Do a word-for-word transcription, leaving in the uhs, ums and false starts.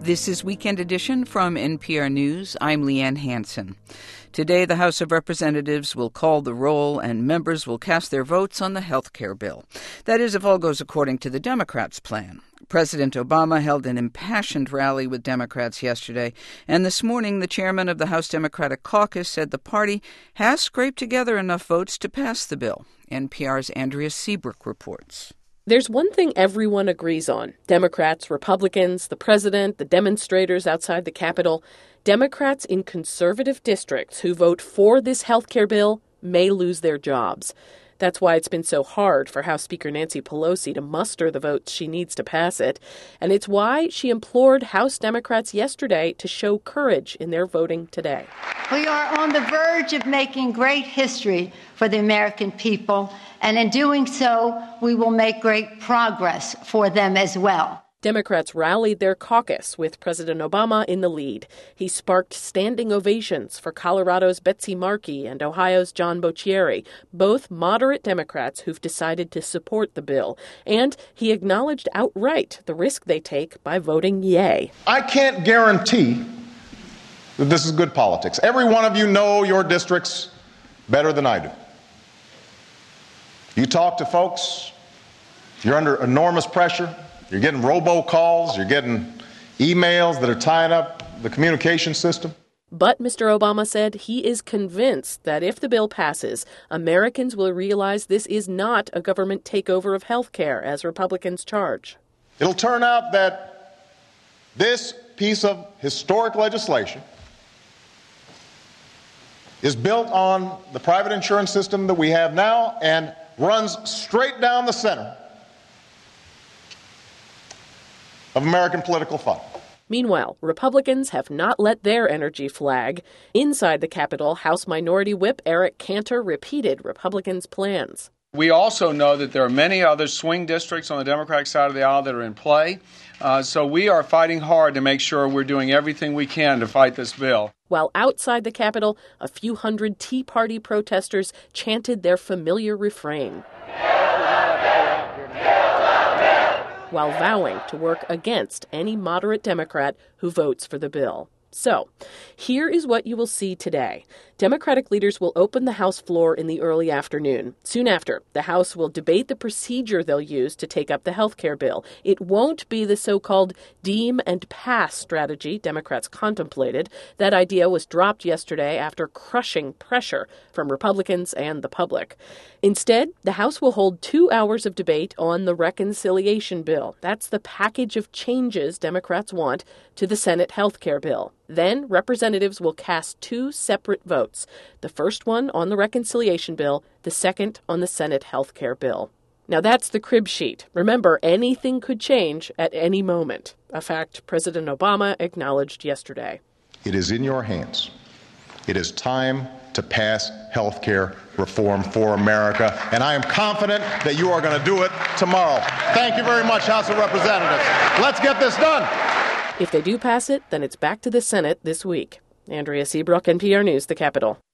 This is Weekend Edition from N P R News. I'm Leanne Hansen. Today, the House of Representatives will call the roll and members will cast their votes on the health care bill. That is, if all goes according to the Democrats' plan. President Obama held an impassioned rally with Democrats yesterday, and this morning the chairman of the House Democratic Caucus said the party has scraped together enough votes to pass the bill. N P R's Andrea Seabrook reports. There's one thing everyone agrees on. Democrats, Republicans, the president, the demonstrators outside the Capitol. Democrats in conservative districts who vote for this health care bill may lose their jobs. That's why it's been so hard for House Speaker Nancy Pelosi to muster the votes she needs to pass it. And it's why she implored House Democrats yesterday to show courage in their voting today. We are on the verge of making great history for the American people. And in doing so, we will make great progress for them as well. Democrats rallied their caucus with President Obama in the lead. He sparked standing ovations for Colorado's Betsy Markey and Ohio's John Boccieri, both moderate Democrats who've decided to support the bill. And he acknowledged outright the risk they take by voting yay. I can't guarantee that this is good politics. Every one of you know your districts better than I do. You talk to folks, you're under enormous pressure. You're getting robocalls, you're getting emails that are tying up the communication system. But Mister Obama said he is convinced that if the bill passes, Americans will realize this is not a government takeover of health care, as Republicans charge. It'll turn out that this piece of historic legislation is built on the private insurance system that we have now and runs straight down the center of American political thought. Meanwhile, Republicans have not let their energy flag. Inside the Capitol, House Minority Whip Eric Cantor repeated Republicans' plans. We also know that there are many other swing districts on the Democratic side of the aisle that are in play. Uh, so we are fighting hard to make sure we're doing everything we can to fight this bill. While outside the Capitol, a few hundred Tea Party protesters chanted their familiar refrain, while vowing to work against any moderate Democrat who votes for the bill. So, here is what you will see today. Democratic leaders will open the House floor in the early afternoon. Soon after, the House will debate the procedure they'll use to take up the health care bill. It won't be the so-called deem and pass strategy Democrats contemplated. That idea was dropped yesterday after crushing pressure from Republicans and the public. Instead, the House will hold two hours of debate on the reconciliation bill. That's the package of changes Democrats want to the Senate health care bill. Then, representatives will cast two separate votes, the first one on the reconciliation bill, the second on the Senate health care bill. Now, that's the crib sheet. Remember, anything could change at any moment, a fact President Obama acknowledged yesterday. It is in your hands. It is time to pass health care reform for America, and I am confident that you are going to do it tomorrow. Thank you very much, House of Representatives. Let's get this done. If they do pass it, then it's back to the Senate this week. Andrea Seabrook, N P R News, the Capitol.